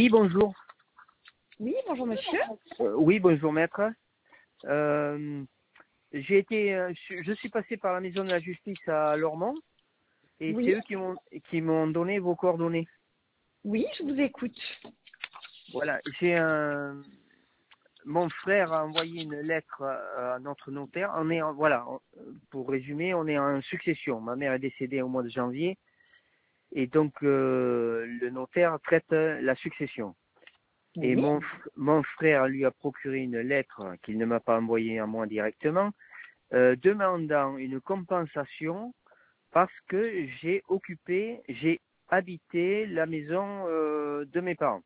Oui, bonjour. Oui, bonjour monsieur. Oui, bonjour maître. Je suis passé par la maison de la justice à Lormont et Oui, c'est eux qui m'ont donné vos coordonnées. oui, je vous écoute. Voilà, mon frère a envoyé une lettre à notre notaire. Pour résumer, on est en succession. Ma mère est décédée au mois de janvier et donc le notaire traite la succession. Et Oui, mon frère lui a procuré une lettre qu'il ne m'a pas envoyée à moi directement, demandant une compensation parce que j'ai habité la maison de mes parents.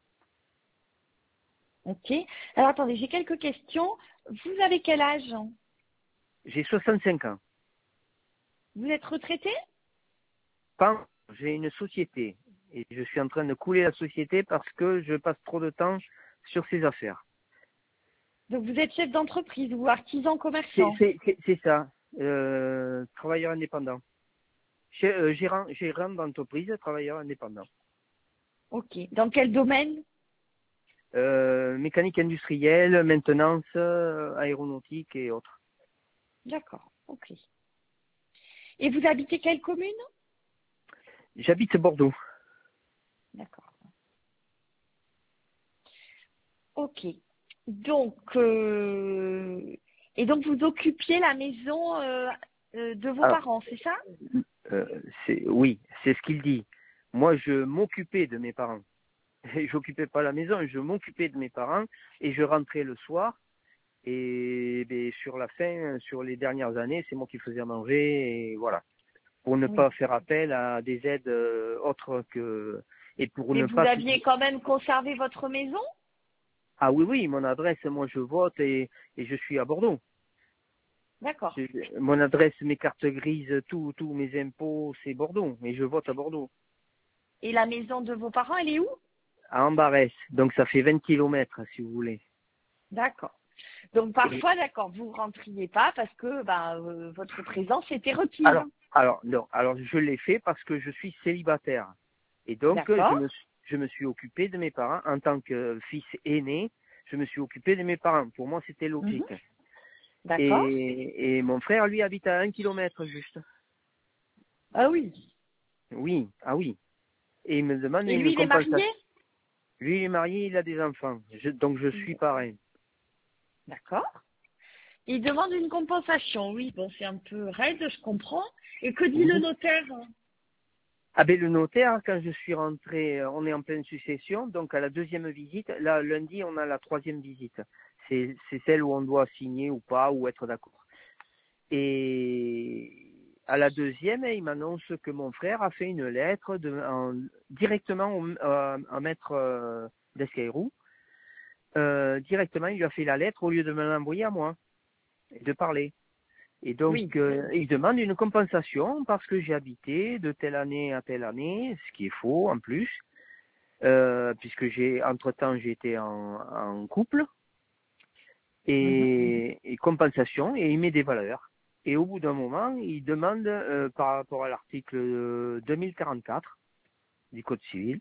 ok. Alors attendez, j'ai quelques questions. Vous avez quel âge? J'ai 65 ans. Vous êtes retraité? J'ai une société et je suis en train de couler la société parce que je passe trop de temps sur ces affaires. Donc vous êtes chef d'entreprise ou artisan commerçant? C'est ça, travailleur indépendant. Gérant d'entreprise, travailleur indépendant. Ok. Dans quel domaine? Mécanique industrielle, maintenance, aéronautique et autres. D'accord, ok. Et vous habitez quelle commune? J'habite Bordeaux. D'accord. Ok. Donc, et donc vous occupiez la maison de vos Alors, parents, c'est ça? oui, c'est ce qu'il dit. Moi, je m'occupais de mes parents. J'occupais pas la maison, je m'occupais de mes parents et je rentrais le soir. Et sur la fin, sur les dernières années, c'est moi qui faisais à manger et voilà. Pour ne Oui. pas faire appel à des aides autres que et pour Mais ne vous pas. aviez quand même conservé votre maison? Ah oui, oui, mon adresse, moi je vote et je suis à Bordeaux. D'accord. Mon adresse, mes cartes grises, tous mes impôts, c'est Bordeaux. Et je vote à Bordeaux. Et la maison de vos parents, elle est où? À Ambarès. Donc ça fait 20 kilomètres, si vous voulez. D'accord. Donc Et parfois, d'accord, vous rentriez pas parce que votre présence était requise. alors je l'ai fait parce que je suis célibataire. Et donc D'accord. je me suis occupé de mes parents en tant que fils aîné. Je me suis occupé de mes parents. Pour moi, c'était Mhm. logique. D'accord. Et mon frère, lui, habite à 1 kilomètre juste. Ah oui. Oui, ah oui. Et il me demande Et une lui, il est marié? compensation. Lui, il est marié, il a des enfants. Donc je suis pareil. D'accord. Il demande une compensation. Oui, bon, c'est un peu raide, je comprends. Et que dit le Mhm. notaire? Ah ben le notaire, quand je suis rentré, on est en pleine succession, donc à la deuxième visite, là lundi on a la troisième visite. C'est celle où on doit signer ou pas, ou être d'accord. Et à la deuxième, il m'annonce que mon frère a fait une lettre directement à maître d'Escaïrou. Directement, il lui a fait la lettre au lieu de me l'envoyer à moi et de parler. Et donc, Oui. il demande une compensation parce que j'ai habité de telle année à telle année, ce qui est faux en plus, puisque entre-temps, j'étais en couple, Mhm. et compensation, et il met des valeurs. Et au bout d'un moment, il demande, par rapport à l'article 2044 du Code civil,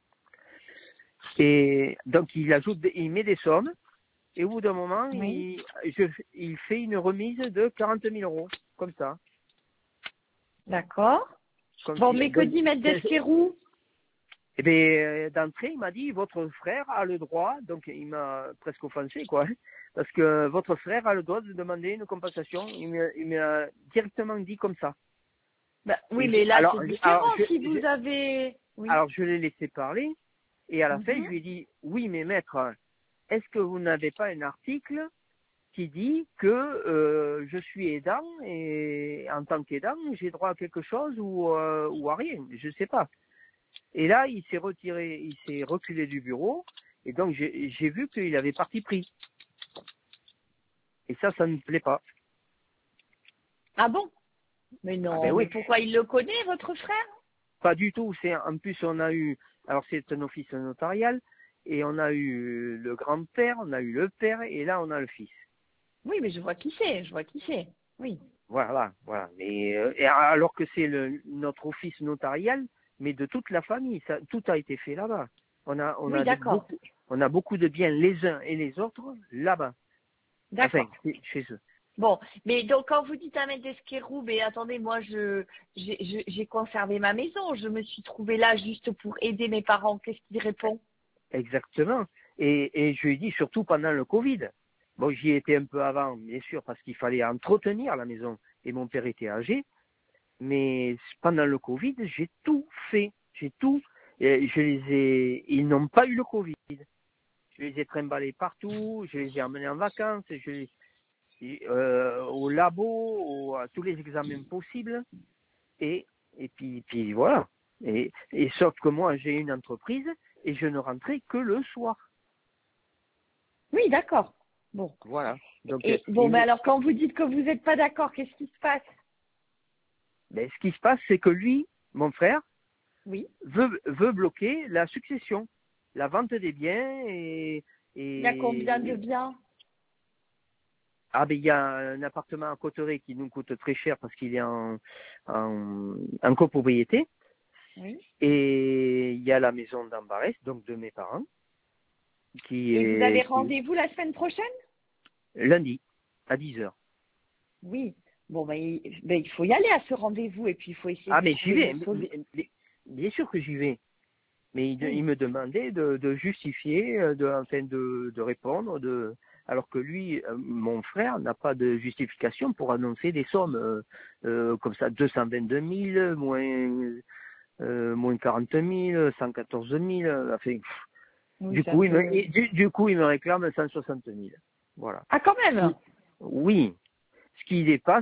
et donc il met des sommes, et au bout d'un moment, Oui. il fait une remise de 40 000 euros, comme ça. D'accord. Comme Bon, si, mais que donc, dit Maître Desquerroux? eh bien, d'entrée, il m'a dit, votre frère a le droit, donc il m'a presque offensé, quoi, hein, parce que votre frère a le droit de demander une compensation. Il m'a directement dit comme ça. Bah, oui, Et mais là, c'est alors, différent. Si vous avez... Oui. je l'ai laissé parler, et à la fin, je Mhm. lui ai dit, oui, mais maître, est-ce que vous n'avez pas un article qui dit que je suis aidant, et en tant qu'aidant, j'ai droit à quelque chose ou à rien, je ne sais pas. Et là, il s'est retiré, il s'est reculé du bureau, et donc j'ai vu qu'il avait parti pris. Et ça ne me plaît pas. Ah bon? Mais Ah ben non, mais oui, pourquoi il le connaît, votre frère? pas du tout. En plus, on a eu, alors c'est un office notarial, et on a eu le grand-père, on a eu le père, et là on a le fils. Oui, mais je vois qui c'est, je vois qui c'est. Oui. Voilà, voilà. Mais et alors que c'est notre office notarial, mais de toute la famille, tout a été fait là-bas. On Oui, a d'accord. On a beaucoup de biens les uns et les autres là-bas. D'accord. Enfin, chez eux. Bon, mais donc quand vous dites Ahmed Esquerou, mais attendez, moi j'ai conservé ma maison, je me suis trouvée là juste pour aider mes parents. Qu'est-ce qu'il répond? Exactement. Et je lui ai dit, surtout pendant le Covid. Bon, j'y étais un peu avant, bien sûr, parce qu'il fallait entretenir la maison. Et mon père était âgé. Mais pendant le Covid, j'ai tout fait. J'ai tout. Et ils n'ont pas eu le Covid. Je les ai trimballés partout. Je les ai emmenés en vacances. Au labo, à tous les examens possibles. Et puis voilà. Et sauf que moi, j'ai une entreprise et je ne rentrais que le soir. Oui, d'accord. Bon. Voilà. Donc, Et bon, mais alors quand vous dites que vous n'êtes pas d'accord, qu'est-ce qui se passe? ben, ce qui se passe, c'est que lui, mon frère, Oui. veut bloquer la succession, la vente des biens Il y a combien de biens? Ah ben il y a un appartement à Cotteret qui nous coûte très cher parce qu'il est en copropriété. Oui. Et il y a la maison d'Ambarès, donc de mes parents, Et vous avez rendez-vous la semaine prochaine? Lundi, à 10h. Oui. Bon, ben, il faut y aller à ce rendez-vous et puis il faut essayer Ah de mais j'y trouver vais, une solution. bien sûr que j'y vais. Mais Oui. il me demandait de justifier, enfin de répondre, alors que lui, mon frère, n'a pas de justification pour annoncer des sommes comme ça, 222 000, moins 40 000, 114 000, enfin, Oui, du c'est un coup, peu... du coup, il me réclame 160 000. Voilà. Ah, quand même? Oui, ce qui dépasse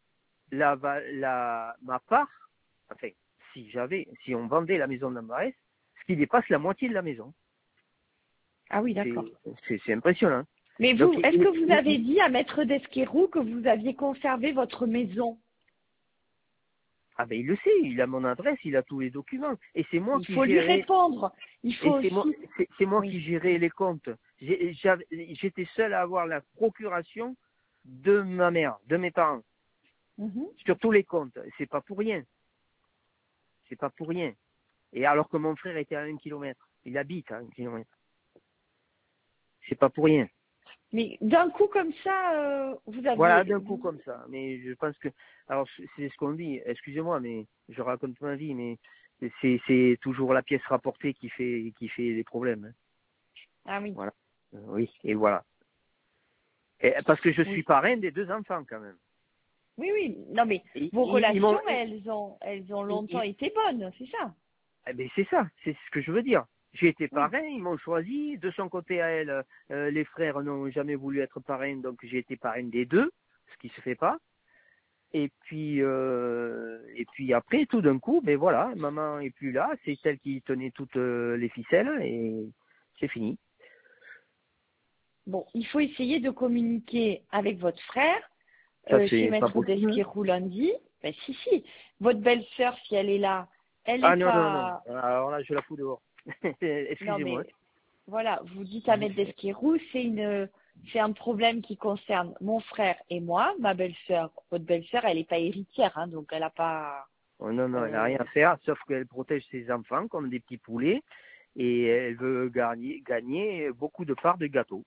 ma part, enfin, si on vendait la maison d'Ambarès, ce qui dépasse la moitié de la maison. Ah oui, d'accord. C'est impressionnant. Mais Donc, vous, est-ce que vous avez dit à Maître Desquerou que vous aviez conservé votre maison? ah ben il le sait, il a mon adresse, il a tous les documents. Et c'est moi Il qui faut lui gérais, répondre. Il faut et aussi... c'est moi Oui. qui gérais les comptes. J'étais seul à avoir la procuration de ma mère, de mes parents, Mhm. sur tous les comptes. C'est pas pour rien. C'est pas pour rien. Et alors que mon frère était à 1 kilomètre. Il habite à 1 kilomètre. C'est pas pour rien. Mais d'un coup comme ça, vous Voilà, aviez... d'un coup comme ça. Mais je pense que, alors c'est ce qu'on dit. Excusez-moi, mais je raconte ma vie, mais c'est toujours la pièce rapportée qui fait les problèmes. Hein. Ah oui. Voilà. Oui, et voilà. Et, parce que je suis Oui. parrain des 2 enfants quand même. Oui, oui. Non, mais Et, vos ils m'ont, relations, elles ont longtemps été bonnes, c'est ça? eh ben c'est ça, c'est ce que je veux dire. J'ai été Oui. parrain, ils m'ont choisi. De son côté à elle, les frères n'ont jamais voulu être parrain, donc j'ai été parrain des deux, ce qui se fait pas. Et puis après, tout d'un coup, ben voilà, maman est plus là, c'est celle qui tenait toutes les ficelles et c'est fini. Bon, il faut essayer de communiquer avec votre frère Ça chez c'est pas Maître possible. Desquerou lundi. Ben, si. Votre belle-sœur, si elle est là, elle Ah n'est non, non, non. pas... Alors là, je la fous dehors. Non, Excusez-moi. mais voilà, vous dites à Maître Desquerou, c'est un problème qui concerne mon frère et moi, ma belle-sœur. Votre belle-sœur, elle n'est pas héritière, hein, donc elle n'a pas... Oh, non, non, elle n'a rien à faire, sauf qu'elle protège ses enfants comme des petits poulets et elle veut gagner beaucoup de parts de gâteau.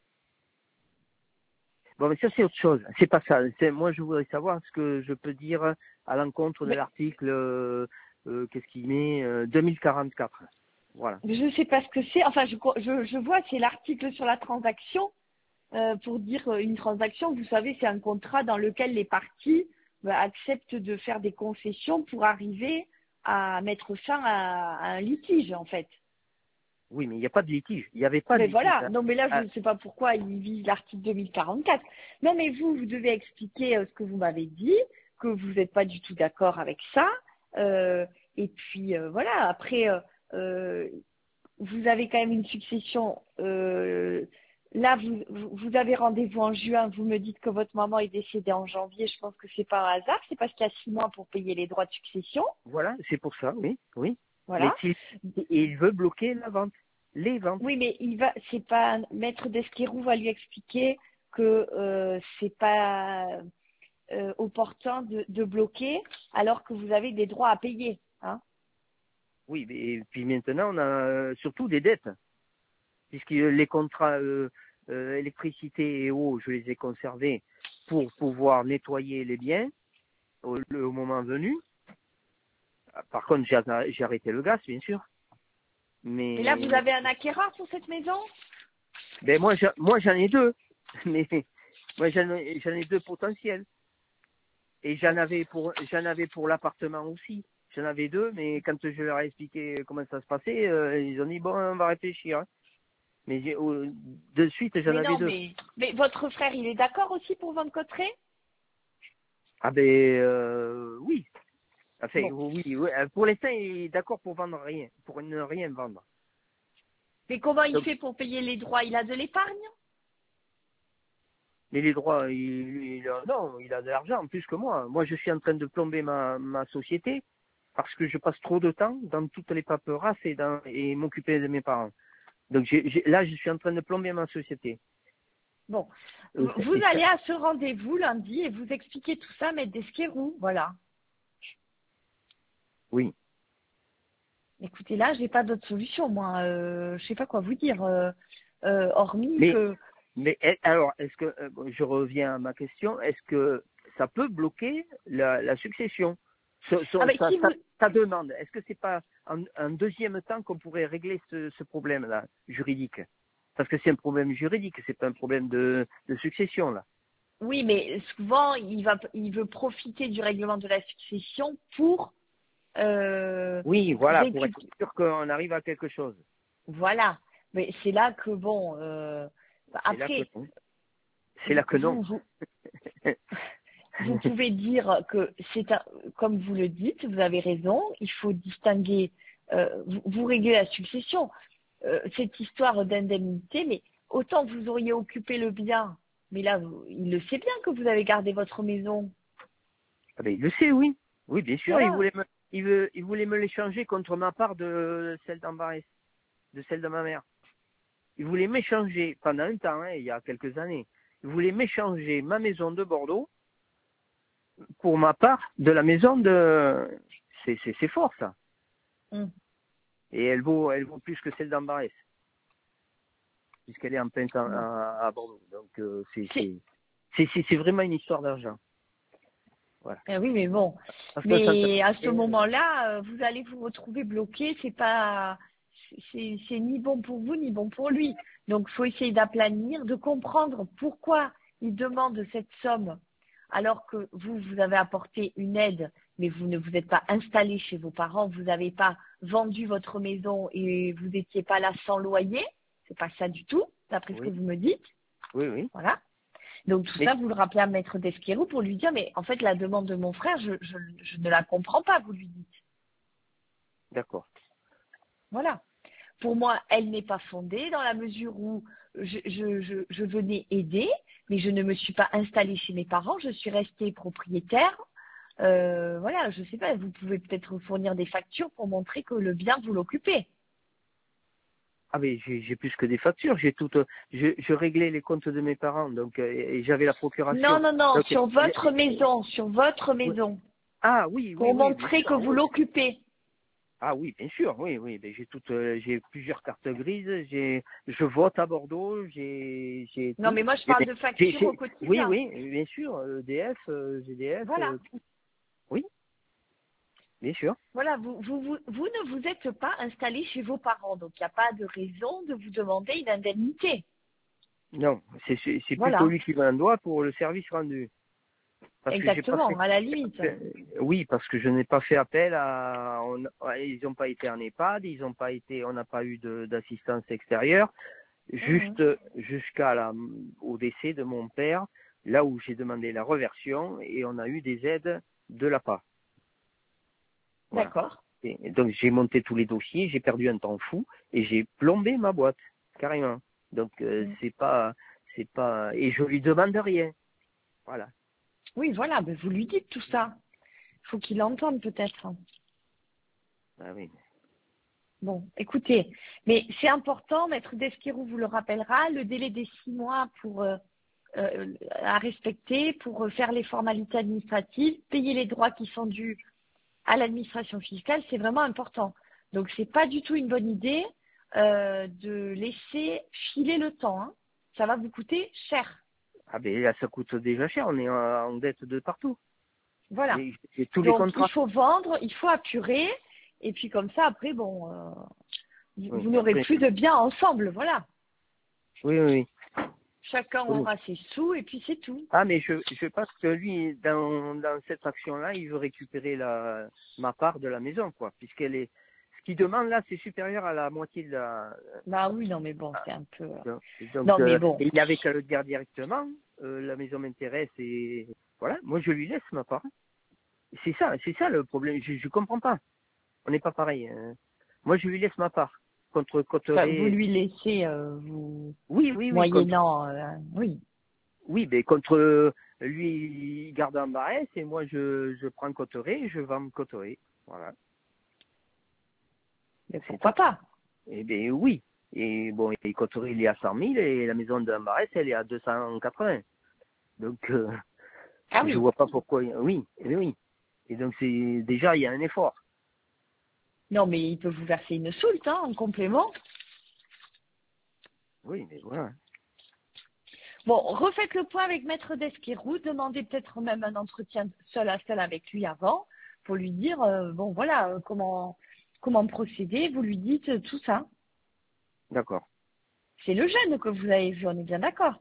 Bon, mais ça, c'est autre chose. C'est pas ça. Moi, je voudrais savoir ce que je peux dire à l'encontre de Mais l'article, qu'est-ce qu'il met, 2044. Voilà. je ne sais pas ce que c'est. Enfin, je vois, c'est l'article sur la transaction. Pour dire une transaction, vous savez, c'est un contrat dans lequel les parties acceptent de faire des concessions pour arriver à mettre fin à un litige, en fait. Oui, mais il n'y a pas de litige. Il n'y avait pas de Mais litige. voilà, non mais là je Ah, ne sais pas pourquoi il vise l'article 2044. Non mais vous devez expliquer ce que vous m'avez dit, que vous n'êtes pas du tout d'accord avec ça. Et puis voilà, après euh, vous avez quand même une succession. Là vous avez rendez-vous en juin, vous me dites que votre maman est décédée en janvier, je pense que c'est pas un hasard, c'est parce qu'il y a 6 mois pour payer les droits de succession. voilà, c'est pour ça, oui, oui. Mais Voilà. il veut bloquer la vente, les ventes. Oui, mais c'est pas Maître Desquerou va lui expliquer que c'est pas opportun de bloquer alors que vous avez des droits à payer. Hein. Oui, et puis maintenant, on a surtout des dettes. puisque les contrats électricité et eau, je les ai conservés pour pouvoir nettoyer les biens au moment venu. Par contre, j'ai arrêté le gaz, bien sûr. Et là, vous avez un acquéreur pour cette maison? Ben moi j'en ai deux, mais moi j'en ai deux potentiels. Et j'en avais pour l'appartement aussi. J'en avais deux, mais quand je leur ai expliqué comment ça se passait, ils ont dit bon, on va réfléchir. Hein. Mais de suite, j'en avais deux. Mais votre frère, il est d'accord aussi pour vendre Cotterêts? Ah ben oui. Enfin, Bon. oui. Pour l'instant, il est d'accord pour vendre rien, pour ne rien vendre. Mais comment il Donc, fait pour payer les droits? Il a de l'épargne? mais les droits, non, il a de l'argent plus que moi. Moi, je suis en train de plomber ma société parce que je passe trop de temps dans toutes les paperasses et m'occuper de mes parents. Donc là, je suis en train de plomber ma société. Bon, vous allez à ce rendez-vous lundi et vous expliquez tout ça, Maître Desqueroux, voilà. Oui. Écoutez, là, j'ai pas d'autre solution, moi. Je sais pas quoi vous dire, hormis que. Mais alors, est-ce que je reviens à ma question, est-ce que ça peut bloquer la succession? Ta demande, est-ce que c'est pas un deuxième temps qu'on pourrait régler ce problème-là juridique? Parce que c'est un problème juridique, c'est pas un problème de succession là. Oui, mais souvent il veut profiter du règlement de la succession pour. Oui, voilà, pour être sûr qu'on arrive à quelque chose. Voilà, mais c'est là que bon. Après. C'est là que non. Vous pouvez dire que comme vous le dites, vous avez raison, il faut distinguer, vous réglez la succession, cette histoire d'indemnité, mais autant vous auriez occupé le bien, mais là, il le sait bien que vous avez gardé votre maison. Ah ben, il le sait, oui. Oui, bien sûr, Voilà. il voulait me l'échanger contre ma part de celle d'Ambarès, de celle de ma mère. Il voulait m'échanger pendant un temps, il y a quelques années, il voulait m'échanger ma maison de Bordeaux pour ma part de la maison de. C'est fort ça. Et elle vaut plus que celle d'Ambarès, puisqu'elle est en plein temps à Bordeaux. Donc c'est vraiment une histoire d'argent. Voilà. Oui, mais bon. Mais à ce moment-là, vous allez vous retrouver bloqué. C'est ni bon pour vous ni bon pour lui. Donc, il faut essayer d'aplanir, de comprendre pourquoi il demande cette somme alors que vous avez apporté une aide, mais vous ne vous êtes pas installé chez vos parents, vous n'avez pas vendu votre maison et vous n'étiez pas là sans loyer. C'est pas ça du tout, d'après ce que vous me dites. Oui, oui. Voilà. Donc tout ça, vous le rappelez à Maître Desqueroux pour lui dire, mais en fait, la demande de mon frère, je ne la comprends pas, vous lui dites. D'accord. Voilà. Pour moi, elle n'est pas fondée dans la mesure où je venais aider, mais je ne me suis pas installée chez mes parents, je suis restée propriétaire. Voilà, je ne sais pas, vous pouvez peut-être fournir des factures pour montrer que le bien, vous l'occupez. Ah mais j'ai plus que des factures, je réglais les comptes de mes parents, donc et j'avais la procuration. Non, donc, sur votre maison. Ah oui, pour montrer que vous l'occupez. Ah oui, bien sûr, oui. Mais j'ai plusieurs cartes grises, je vote à Bordeaux, j'ai. Non, mais moi je parle de factures au quotidien. Oui, bien sûr, EDF, GDF. Voilà. Oui, bien sûr. Voilà, vous ne vous êtes pas installé chez vos parents, donc il n'y a pas de raison de vous demander une indemnité. Non, c'est plutôt lui qui m'en doit pour le service rendu. Exactement, à la limite. Oui, parce que je n'ai pas fait appel ils n'ont pas été en EHPAD, on n'a pas eu d'assistance extérieure, juste au décès de mon père, là où j'ai demandé la reversion et on a eu des aides de l'APA. Voilà. D'accord. Et donc j'ai monté tous les dossiers, j'ai perdu un temps fou et j'ai plombé ma boîte, carrément. Donc c'est pas, et je lui demande rien. Voilà. Oui, voilà, mais vous lui dites tout ça. Il faut qu'il entende peut-être. Ah oui. Bon, écoutez, mais c'est important, Maître Desqueroux vous le rappellera, le délai des 6 mois à respecter pour faire les formalités administratives, payer les droits qui sont dus à l'administration fiscale, c'est vraiment important. Donc, c'est pas du tout une bonne idée de laisser filer le temps. Hein. Ça va vous coûter cher. Ah ben là, ça coûte déjà cher. On est en dette de partout. Voilà. Et tous les Donc, contrats. il faut vendre, il faut apurer. Et puis, comme ça, après, bon, vous n'aurez après, plus de biens ensemble. Voilà. oui. Chacun Oui. aura ses sous et puis c'est tout. Ah, mais je pense que lui, dans cette action-là, il veut récupérer ma part de la maison, quoi, puisqu'elle est. Ce qu'il demande là, c'est supérieur à la moitié de la. Bah oui, non, mais bon, c'est un peu. Donc, Non, mais bon. et il n'avait qu'à le dire directement. La maison m'intéresse et voilà. Moi, je lui laisse ma part. C'est ça le problème. Je comprends pas. On n'est pas pareil. Hein. Moi, je lui laisse ma part contre Enfin, vous Cotteret. lui laissez, vous. Oui. Moyennant, oui. Oui, mais contre lui, il garde un barès et moi, je prends Cotteret et je vends Cotteret. Voilà. Mais pourquoi pas? Eh bien, oui. Et bon, et Cotteret, il est à 100 000 et la maison d'un barès, elle est à 280. Donc, Ah je oui. vois pas pourquoi. Oui. Et donc, c'est déjà, il y a un effort. Non, mais il peut vous verser une soulte, hein, en complément. Oui, mais voilà. Bon, refaites le point avec Maître Desqueroux, demandez peut-être même un entretien seul à seul avec lui avant, pour lui dire, bon voilà, comment procéder, vous lui dites tout ça. D'accord. C'est le jeune que vous avez vu, on est bien d'accord.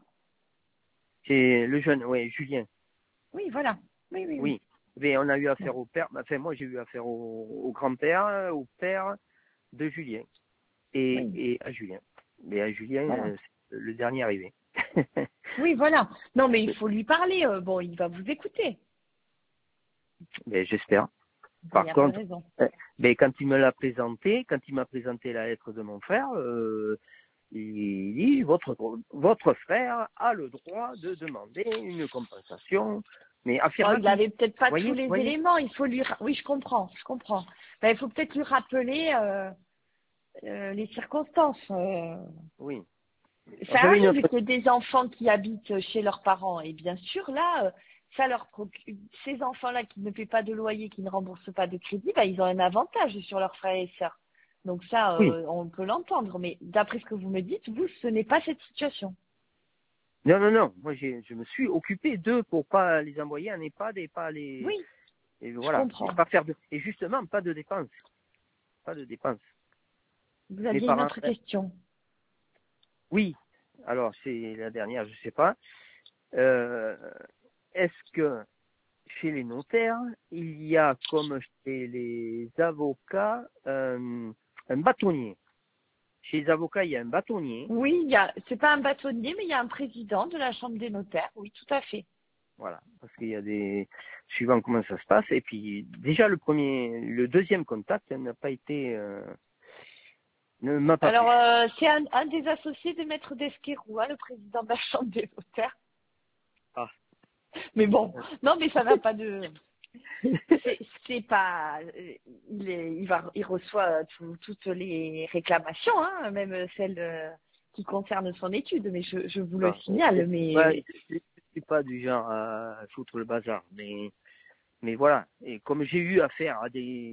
C'est le jeune, oui, Julien. Oui, voilà. Oui. Oui. Mais on a eu affaire Bon. au père, enfin, moi, j'ai eu affaire au grand-père, au père de Julien Oui, et à Julien. Mais à Julien, voilà. c'est le dernier arrivé. Oui, voilà. Non, mais il faut lui parler. Bon, il va vous écouter. Mais j'espère. Il Par n'y a pas de contre, raison. mais quand il m'a présenté la lettre de mon frère, il dit votre frère a le droit de demander une compensation, mais Bon, il affirmative. n'avait peut-être pas tous Voyez, les voyez. éléments. Il faut lui. Oui, je comprends. Ben, il faut peut-être lui rappeler les circonstances. Oui. Ça J'avais une arrive autre. qu'il y ait des enfants qui habitent chez leurs parents. Et bien sûr, là, ça leur procure. Ces enfants-là qui ne paient pas de loyer, qui ne remboursent pas de crédit, ben, ils ont un avantage sur leurs frères et sœurs. Donc ça, Oui. on peut l'entendre. Mais d'après ce que vous me dites, vous, ce n'est pas cette situation. Non. Moi, je me suis occupé d'eux pour pas les envoyer en EHPAD et pas les. Oui, Et je voilà. Et comprends. pas faire de. Et justement, pas de dépenses. Pas de dépenses. Vous Mes aviez une parents. autre question. Oui. Alors, c'est la dernière, je sais pas. Euh, Est-ce que chez les notaires, il y a, comme chez les avocats, un bâtonnier? Chez les avocats, il y a un bâtonnier. Oui, c'est pas un bâtonnier, mais il y a un président de la Chambre des notaires. Oui, tout à fait. Voilà. Parce qu'il y a des. Suivant comment ça se passe. Et puis, déjà, le deuxième contact n'a pas été. Ne m'a pas Alors, plu. c'est un des associés de Maître Desqueroux, hein, le président de la Chambre des notaires. Ah. Mais bon, non, mais ça n'a pas de. C'est pas. Il reçoit toutes les réclamations, hein, même celles qui concernent son étude. Mais je vous le Ah. signale. Ouais, Mais je suis pas du genre à foutre le bazar. Mais voilà. Et comme j'ai eu affaire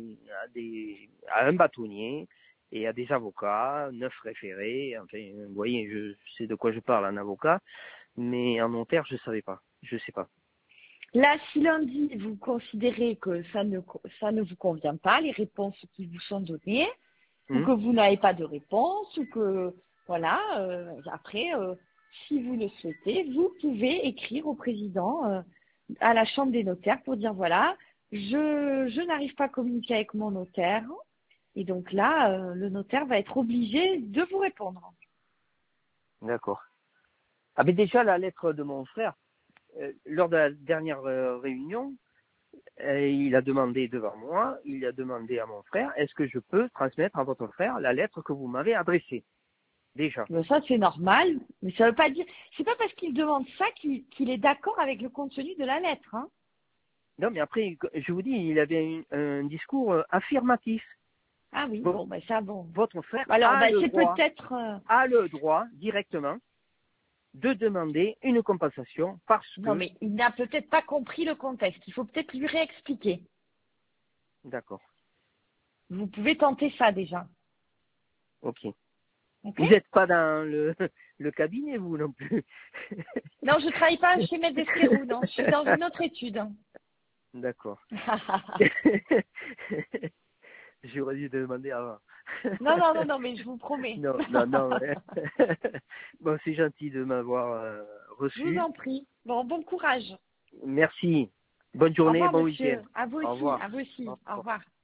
à un bâtonnier et à des avocats, 9 référés, enfin, vous voyez, je sais de quoi je parle, un avocat, mais en notaire, je savais pas. Je sais pas. là, si lundi vous considérez que ça ne vous convient pas, les réponses qui vous sont données, ou Hum, que vous n'avez pas de réponse, ou que voilà, après, si vous le souhaitez, vous pouvez écrire au président à la Chambre des notaires pour dire voilà, je n'arrive pas à communiquer avec mon notaire, et donc là, le notaire va être obligé de vous répondre. D'accord. Ah, mais déjà, la lettre de mon frère, lors de la dernière réunion, il a demandé devant moi, il a demandé à mon frère, est-ce que je peux transmettre à votre frère la lettre que vous m'avez adressée? Déjà. Ben, ça, c'est normal, mais ça veut pas dire, c'est pas parce qu'il demande ça qu'il est d'accord avec le contenu de la lettre, hein. Non, mais après, je vous dis, il avait un discours affirmatif. Ah oui, Bon, bon, ben ça, bon. votre frère Alors, ben, c'est peut-être. a le droit directement de demander une compensation parce Non, que. mais il n'a peut-être pas compris le contexte. Il faut peut-être lui réexpliquer. D'accord. Vous pouvez tenter ça déjà. Ok. Okay. Vous n'êtes pas dans le cabinet, vous non plus. Non, je ne travaille pas chez Maître Desquerou, non. Je suis dans une autre étude. D'accord. J'aurais dû demander avant. Non, mais je vous promets. Non. Bon, c'est gentil de m'avoir reçu. Je vous en prie. Bon courage. Merci. Bonne Au journée, revoir, bon monsieur. week-end. À vous Au aussi. revoir. À vous aussi. Au revoir.